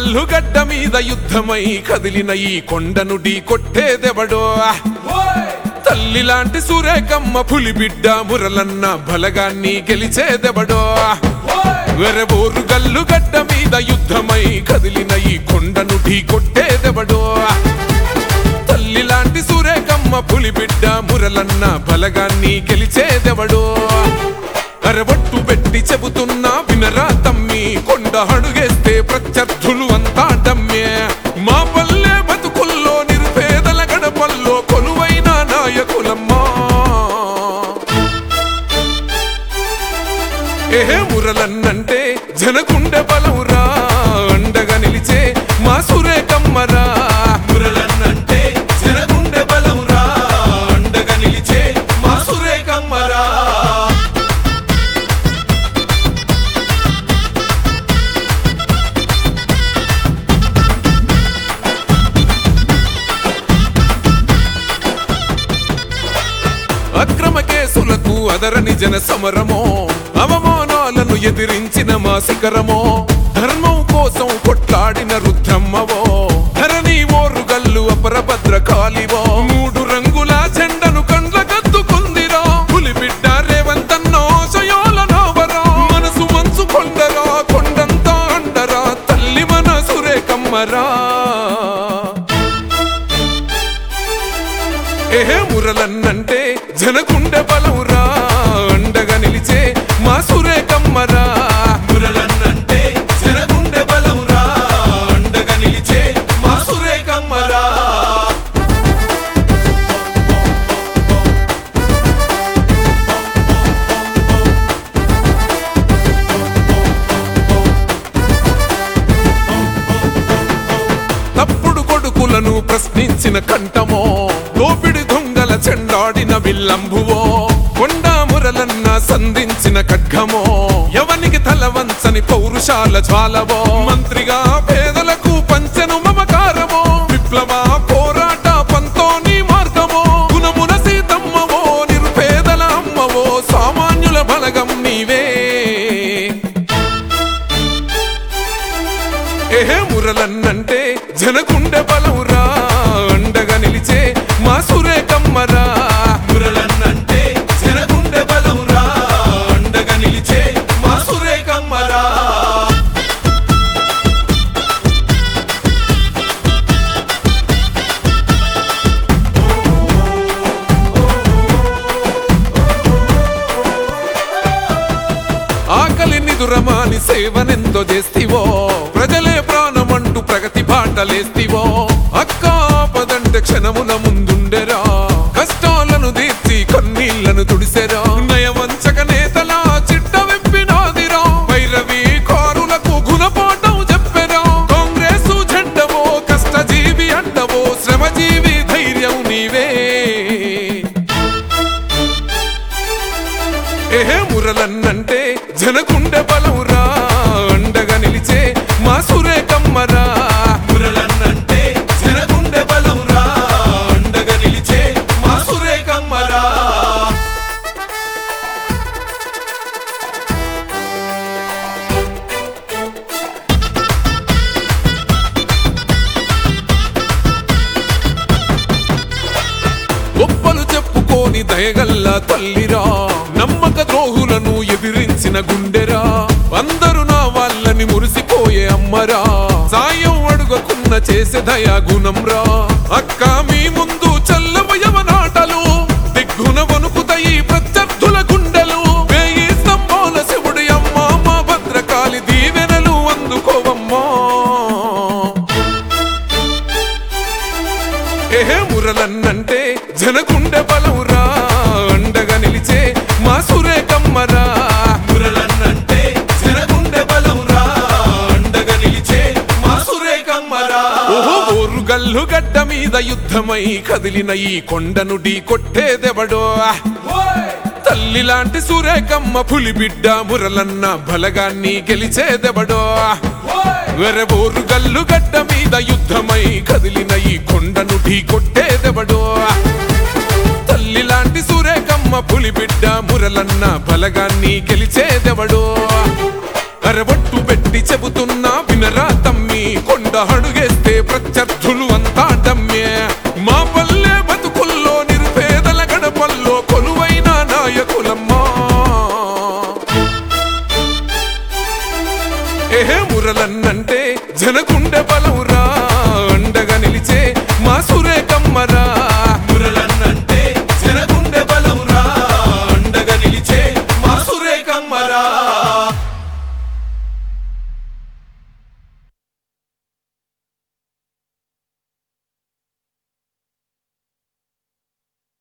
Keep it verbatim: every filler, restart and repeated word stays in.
గల్లు గడ్డ మీద యుద్ధమై కదిలిన ఈ కొండను ఢీ కొట్టేదెవడో తల్లి లాంటి సురేఖమ్మ పులి బిడ్డ మురలన్న బలగాన్ని గెలిచేదెవడో వెరబోరు గల్లు గడ్డ మీద యుద్ధమై కదిలిన ఈ కొండను ఢీ కొట్టేదెవడో తల్లి లాంటి సురేఖమ్మ పులి బిడ్డ మురలన్న బలగాన్ని గెలిచేదెవడో అరవట్టు పెట్టి చెబుతున్నా వినరా తమ్మి కొండ అడుగేస్తే ప్రత్యర్థులు అంతా డమ్మే మా పల్లె బతుకుల్లో నిరుపేదల గడపల్లో కొలువైన నాయకులమ్మా ఏ మురలన్నంటే జనకుండె బలవురా అండగా నిలిచే మా సురేఖమ్మరా మురలన్నంటే జనకుండె బలవురా అండగా నిలిచే మా సురేఖమ్మరా అక్రమ కేసులకు అదరని జన సమరమో అవమానాలను ఎదిరించిన మా శిఖరమో ధర్మం కోసం కొట్లాడిన రుద్రమ్మవో ధరణి ఓరుగల్లు అపరభద్ర కాలివో మూడు రంగుల జెండను కండ్ల కత్తుకుందిరా పులి బిడ్డ రేవంతన్నో శయోల నోవరా మనసు మంచు కొండరా కొండంతా అండరా తల్లి మన సురేఖమ్మరా ఏ మురలన్నంటే జనకుండె బలవురా అండగా నిలిచే మా సురేఖమ్మరా మురలన్నంటే జనకుండె బలవురా అండగా నిలిచే మా సురేఖమ్మరా తప్పుడు కొడుకులను ప్రశ్నించిన కంఠమో దోపిడి దొంగల చెండాడిన విల్లంబువో కొండా మురలన్న సంధించిన ఖడ్గమో ఎవనికి తల వంచని పౌరుషాల జ్వాలవో మంత్రిగా పేదలకు పంచెను మమకారమో విప్లవ పోరాట పంతోని మార్గమో గుణమున సీతమ్మవో నిరుపేదల అమ్మవో సామాన్యుల బలగం నీవే ఏ మురలన్నంటే జనకుండె బలవురా అండగా నిలిచే మా సురేఖమ్మరా మురలన్నంటే జనకుండె బలవురా అండగా నిలిచే మా సురేఖమ్మరా ఆకలిని దురమాని సేవనెంతో చేస్తివో ప్రజలే ప్రాణమంటూ ప్రగతి బాటలేస్తివో అక్క పదంటే క్షణమున ముందుండెరా కష్టాలను తీర్చి కన్నీళ్లను తుడిసెరా నయవంచక నేతల చిట్ట వెప్పినాదిరా వైరవి కారులకు గుణపాఠం చెప్పెరా కాంగ్రెసు జెండవో కష్టజీవి అండవో శ్రమజీవి ధైర్యం నీవే ఏ మురలన్నంటే జనకుండె బలవురా అండగా నిలిచే మా సురేఖమ్మరా మురలన్నంటే జనకుండె బలవురా అండగా నిలిచే మా సురేఖమ్మరా గొప్పలు చెప్పుకోని దయగల్లా తల్లిరా నమ్మక ద్రోహులను ఎదిరించిన గుండెరా అందరూ నా వాళ్ళని మురిసిపోయే అమ్మరా సాయం అడుగకున్న చేసే దయా గుణంరా అక్క మీ ముందు చల్లవయవనాటలు దిగ్గున వణుకుతాయి ప్రత్యర్థుల గుండెలు వేయి స్తంభాల శివుడి అమ్మ మా భద్రకాళి దీవెనలు అందుకోవమ్మా ఏ మురలన్నంటే జనకుండె బలవురా అండగా నిలిచే మా సురేఖమ్మరా మురలన్నంటే జనకుండె బలవురా అండగా నిలిచే మా సురేఖమ్మరా ఓహో ఓరు గల్లు గడ్డ మీద యుద్ధమై కదిలిన ఈ కొండను ఢీ కొట్టేదెవడో తల్లి లాంటి సురేఖమ్మ పులి బిడ్డ మురలన్న బలగాన్ని గెలిచేదెవడో వెరబోరు గల్లు గడ్డ మీద యుద్ధమై కదిలిన ఈ కొండను ఢీ కొట్టేదెవడో తల్లి లాంటి సురేఖమ్మ పులి బిడ్డ మురలన్న బలగాన్ని గెలిచేదెవడో అరవట్టు పెట్టి చెబుతున్నా వినరా తమ్మి, కొండ అడుగేస్తే ప్రత్యర్థులు అంతా డమ్మే. మా పల్లె బతుకుల్లో నిరుపేదల గడపల్లో కొలువైన నాయకులమ్మా. ఏహే మురళన్నంటే జనగుండె బలవురా, అండగా నిలిచే మా సురేఖమ్మరా.